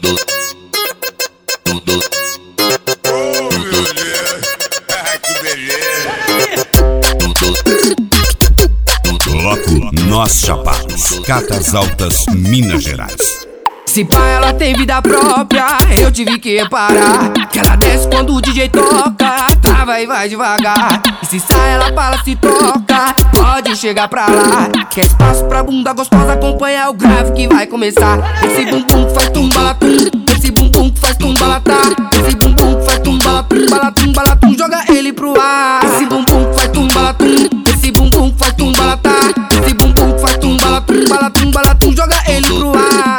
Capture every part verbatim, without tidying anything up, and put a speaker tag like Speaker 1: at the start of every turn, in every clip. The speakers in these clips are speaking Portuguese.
Speaker 1: Bloco Nós Chapados, Catas Altas, Minas Gerais.
Speaker 2: Se pá, ela tem vida própria, eu tive que reparar que ela desce quando o D J toca, trava e vai devagar. E se sai, ela fala, se toca, pode chegar pra lá. Quer espaço pra bunda gostosa, acompanha o grave que vai começar. Esse bumbum que faz tumbalatum, esse bumbum que faz tumbalatá, esse bumbum que faz tumbalatum, balatum, balatum, joga ele pro ar. Esse bumbum que faz tumbalatum, esse bumbum que faz tumbalatá, esse bumbum que faz tumbalatum, balatum, balatum, joga ele pro ar.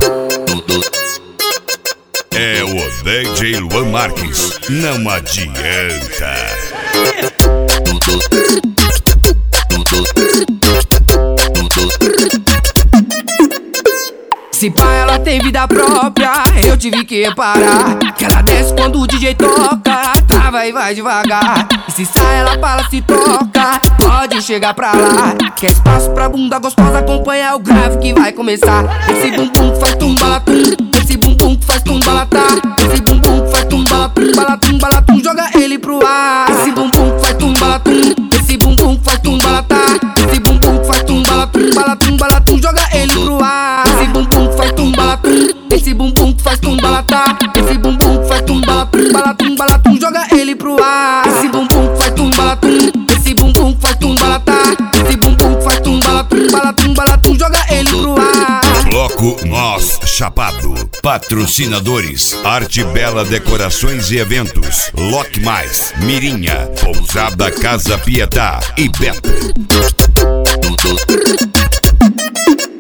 Speaker 1: É o D J Luan Marques, não adianta.
Speaker 2: Se pá, ela tem vida própria, eu tive que reparar que ela desce quando o D J toca, trava e vai devagar. E se sai, ela fala, se toca, pode chegar pra lá. Quer espaço pra bunda gostosa, acompanha o grave que vai começar. Esse bumbum que faz tumbalatum, esse bumbum que faz tumbalatá, esse bumbum que faz tumbalatum, balatum, balatum, joga ele pro ar. Esse bumbum que faz tumbalatum, esse bumbum que faz tumbalatá, esse bumbum que faz tumbalatum, balatum, balatum, joga ele pro ar. Esse bumbum que faz tumbalatum, esse bumbum que faz tumbalatá, esse bumbum que faz tumbalatum, balatum, balatum, joga ele pro ar. Esse bumbum que faz tumbalatum, esse bumbum que faz tumbalatá, esse bumbum que faz tumbalatum, balatum, balatum, joga ele pro ar.
Speaker 1: Bloco Nós Chapado. Patrocinadores: Arte Bela Decorações e Eventos, Loque Mais, Mirinha, Pousada Casa Pietá e Beto.